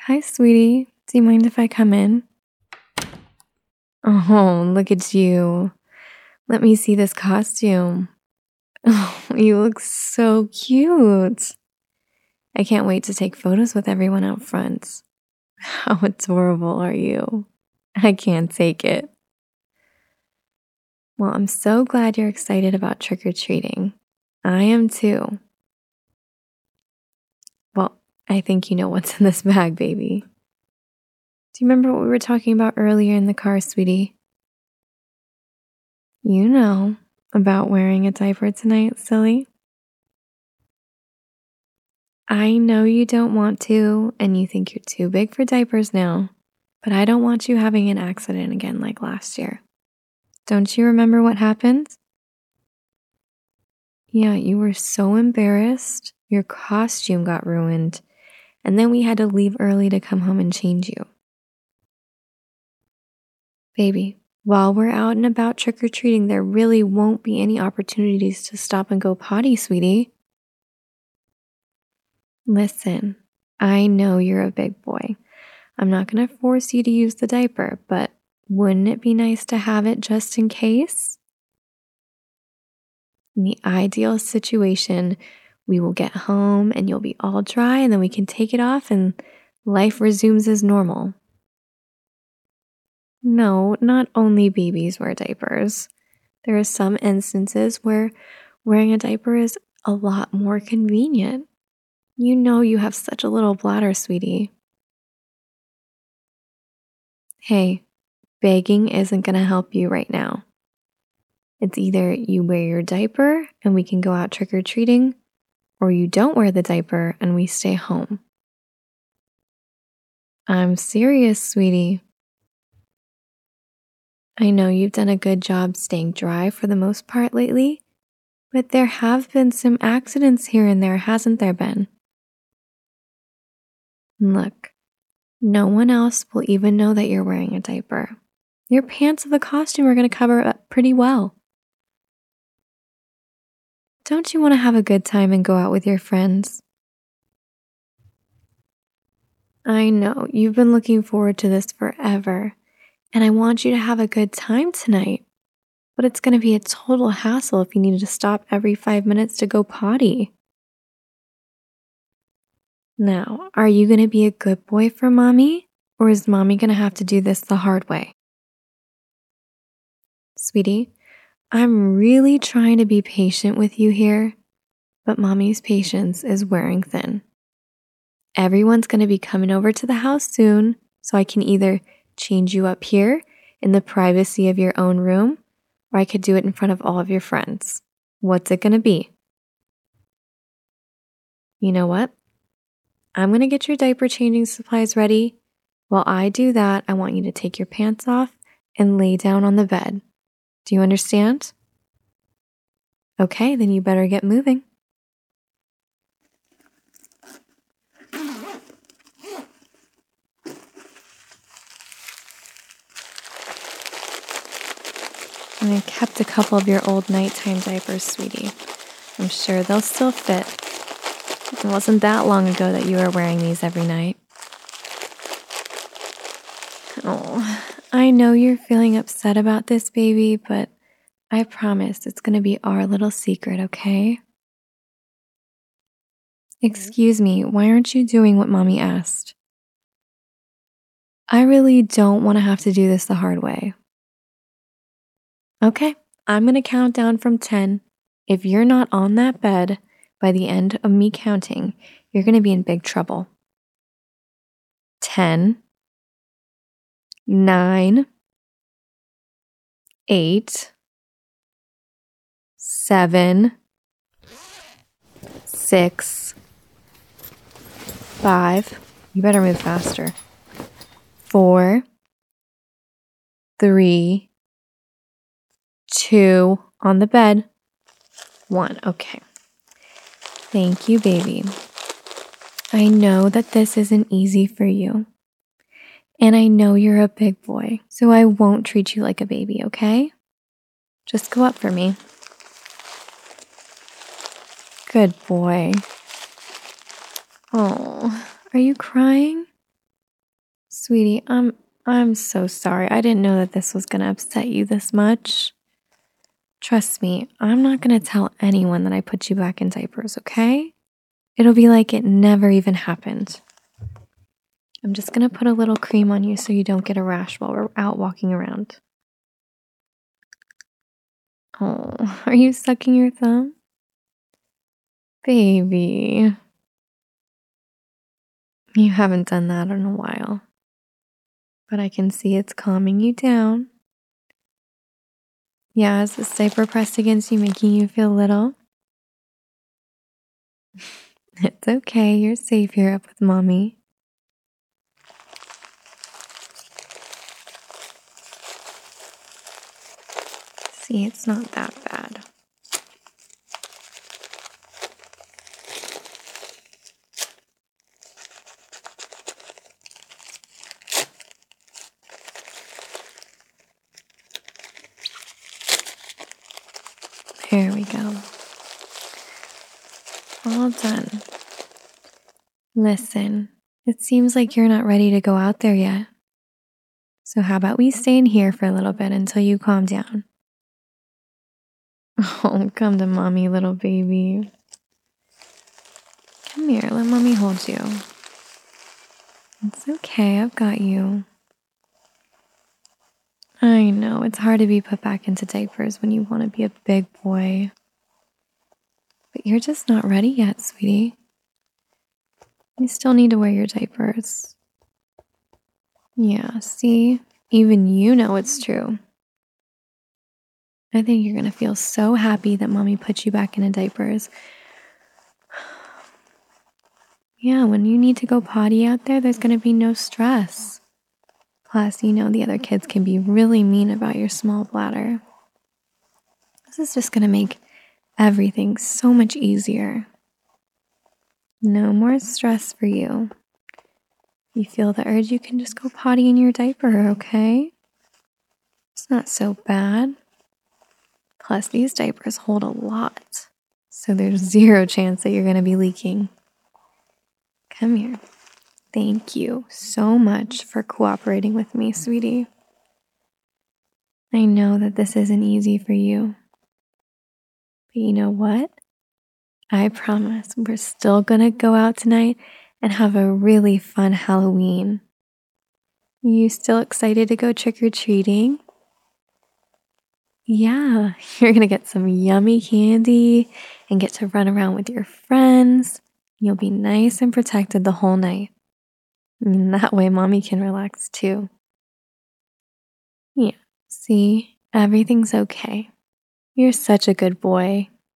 Hi, sweetie. Do you mind if I come in? Oh, look at you. Let me see this costume. Oh, you look so cute. I can't wait to take photos with everyone out front. How adorable are you? I can't take it. Well, I'm so glad you're excited about trick-or-treating. I am too. Well, I think you know what's in this bag, baby. Do you remember what we were talking about earlier in the car, sweetie? You know about wearing a diaper tonight, silly. I know you don't want to, and you think you're too big for diapers now, but I don't want you having an accident again like last year. Don't you remember what happened? Yeah, you were so embarrassed, your costume got ruined, and then we had to leave early to come home and change you. Baby, while we're out and about trick-or-treating, there really won't be any opportunities to stop and go potty, sweetie. Listen, I know you're a big boy. I'm not going to force you to use the diaper, but wouldn't it be nice to have it just in case? In the ideal situation, we will get home and you'll be all dry, and then we can take it off and life resumes as normal. No, not only babies wear diapers. There are some instances where wearing a diaper is a lot more convenient. You know you have such a little bladder, sweetie. Hey, begging isn't going to help you right now. It's either you wear your diaper and we can go out trick-or-treating, or you don't wear the diaper and we stay home. I'm serious, sweetie. I know you've done a good job staying dry for the most part lately, but there have been some accidents here and there, hasn't there been? Look, no one else will even know that you're wearing a diaper. Your pants of the costume are going to cover it up pretty well. Don't you want to have a good time and go out with your friends? I know, you've been looking forward to this forever, and I want you to have a good time tonight. But it's going to be a total hassle if you need to stop every 5 minutes to go potty. Now, are you going to be a good boy for mommy, or is mommy going to have to do this the hard way? Sweetie, I'm really trying to be patient with you here, but mommy's patience is wearing thin. Everyone's going to be coming over to the house soon, so I can either change you up here in the privacy of your own room, or I could do it in front of all of your friends. What's it going to be? You know what? I'm going to get your diaper changing supplies ready. While I do that, I want you to take your pants off and lay down on the bed. Do you understand? Okay, then you better get moving. And I kept a couple of your old nighttime diapers, sweetie. I'm sure they'll still fit. It wasn't that long ago that you were wearing these every night. Oh, I know you're feeling upset about this, baby, but I promise it's going to be our little secret, okay? Excuse me, why aren't you doing what mommy asked? I really don't want to have to do this the hard way. Okay, I'm going to count down from 10. If you're not on that bed by the end of me counting, you're going to be in big trouble. 10, 9, 8, 7, 6, 5. You better move faster. 4, 3, 2, on the bed. 1. Okay. Thank you, baby. I know that this isn't easy for you. And I know you're a big boy, so I won't treat you like a baby, okay? Just go up for me. Good boy. Oh, are you crying? Sweetie, I'm so sorry. I didn't know that this was gonna upset you this much. Trust me, I'm not gonna tell anyone that I put you back in diapers, okay? It'll be like it never even happened. I'm just gonna put a little cream on you so you don't get a rash while we're out walking around. Oh, are you sucking your thumb? Baby. You haven't done that in a while. But I can see it's calming you down. Yeah, is this diaper pressed against you making you feel little? It's okay, you're safe here up with mommy. See, it's not that bad. There we go. All done. Listen, it seems like you're not ready to go out there yet. So how about we stay in here for a little bit until you calm down? Oh, come to mommy, little baby. Come here, let mommy hold you. It's okay, I've got you. I know, it's hard to be put back into diapers when you want to be a big boy. But you're just not ready yet, sweetie. You still need to wear your diapers. Yeah, see? Even you know it's true. I think you're going to feel so happy that mommy put you back into diapers. Yeah, when you need to go potty out there, there's going to be no stress. Plus, you know the other kids can be really mean about your small bladder. This is just going to make everything so much easier. No more stress for you. If you feel the urge, you can just go potty in your diaper, okay? It's not so bad. Plus, these diapers hold a lot, so there's zero chance that you're going to be leaking. Come here. Thank you so much for cooperating with me, sweetie. I know that this isn't easy for you. But you know what? I promise we're still gonna go out tonight and have a really fun Halloween. You still excited to go trick-or-treating? Yeah, you're gonna get some yummy candy and get to run around with your friends. You'll be nice and protected the whole night. And that way mommy can relax too. Yeah, see, everything's okay. You're such a good boy.